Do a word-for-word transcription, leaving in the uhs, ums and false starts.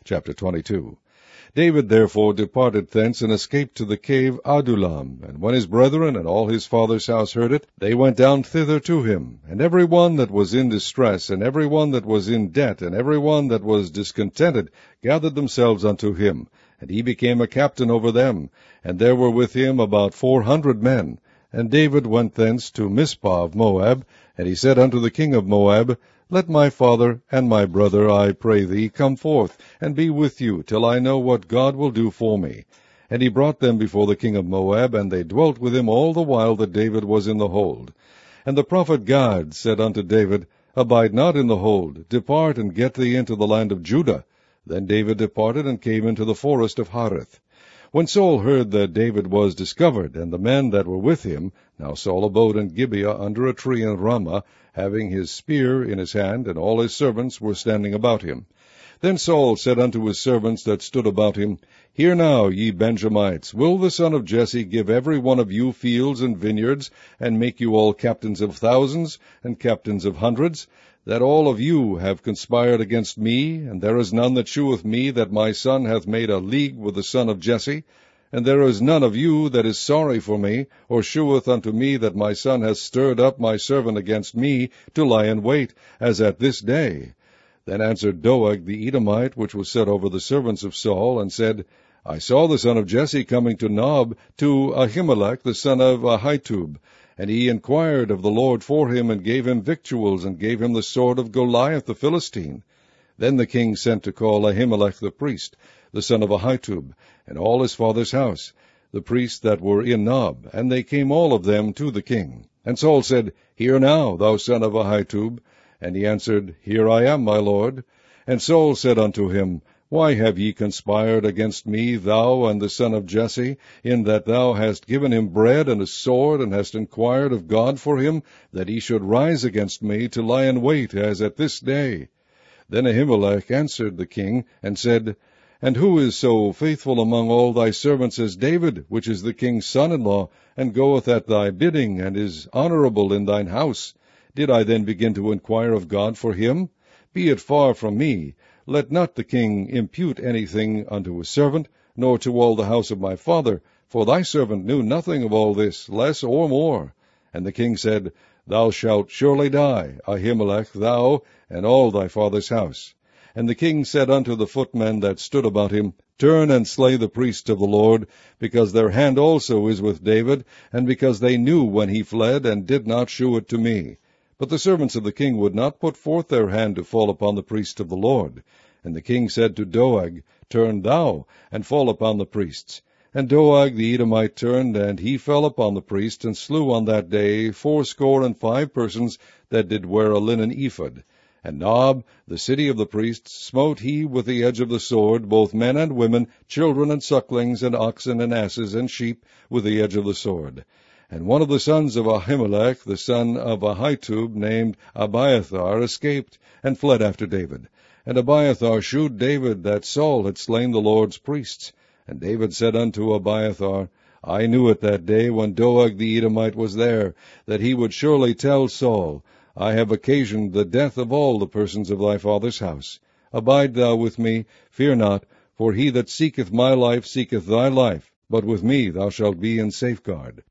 Chapter twenty-two. David therefore departed thence, and escaped to the cave Adullam. And when his brethren and all his father's house heard it, they went down thither to him. And every one that was in distress, and every one that was in debt, and every one that was discontented, gathered themselves unto him. And he became a captain over them. And there were with him about four hundred men. And David went thence to Mizpah of Moab. And he said unto the king of Moab, Let my father and my brother, I pray thee, come forth, and be with you, till I know what God will do for me. And he brought them before the king of Moab, and they dwelt with him all the while that David was in the hold. And the prophet Gad said unto David, Abide not in the hold, depart and get thee into the land of Judah. Then David departed, and came into the forest of Hareth. When Saul heard that David was discovered, and the men that were with him, now Saul abode in Gibeah under a tree in Ramah, having his spear in his hand, and all his servants were standing about him. Then Saul said unto his servants that stood about him, Hear now, ye Benjamites, will the son of Jesse give every one of you fields and vineyards, and make you all captains of thousands, and captains of hundreds, that all of you have conspired against me, and there is none that sheweth me that my son hath made a league with the son of Jesse? And there is none of you that is sorry for me, or sheweth unto me that my son hath stirred up my servant against me, to lie in wait, as at this day. Then answered Doeg the Edomite, which was set over the servants of Saul, and said, I saw the son of Jesse coming to Nob, to Ahimelech the son of Ahitub. And he inquired of the Lord for him, and gave him victuals, and gave him the sword of Goliath the Philistine. Then the king sent to call Ahimelech the priest, the son of Ahitub, and all his father's house, the priests that were in Nob, and they came all of them to the king. And Saul said, Hear now, thou son of Ahitub. And he answered, Here I am, my lord. And Saul said unto him, Why have ye conspired against me, thou and the son of Jesse, in that thou hast given him bread and a sword, and hast inquired of God for him, that he should rise against me, to lie in wait, as at this day? Then Ahimelech answered the king, and said, And who is so faithful among all thy servants as David, which is the king's son-in-law, and goeth at thy bidding, and is honorable in thine house? Did I then begin to inquire of God for him? Be it far from me. Let not the king impute anything unto his servant, nor to all the house of my father, for thy servant knew nothing of all this, less or more. And the king said, Thou shalt surely die, Ahimelech, thou, and all thy father's house. And the king said unto the footmen that stood about him, Turn and slay the priests of the Lord, because their hand also is with David, and because they knew when he fled, and did not shew it to me. But the servants of the king would not put forth their hand to fall upon the priests of the Lord. And the king said to Doeg, Turn thou, and fall upon the priests. And Doeg the Edomite turned, and he fell upon the priests, and slew on that day fourscore and five persons that did wear a linen ephod. And Nob, the city of the priests, smote he with the edge of the sword, both men and women, children and sucklings, and oxen and asses and sheep, with the edge of the sword. And one of the sons of Ahimelech, the son of Ahitub, named Abiathar, escaped, and fled after David. And Abiathar shewed David that Saul had slain the Lord's priests. And David said unto Abiathar, I knew it that day when Doeg the Edomite was there, that he would surely tell Saul, I have occasioned the death of all the persons of thy father's house. Abide thou with me, fear not, for he that seeketh my life seeketh thy life, but with me thou shalt be in safeguard.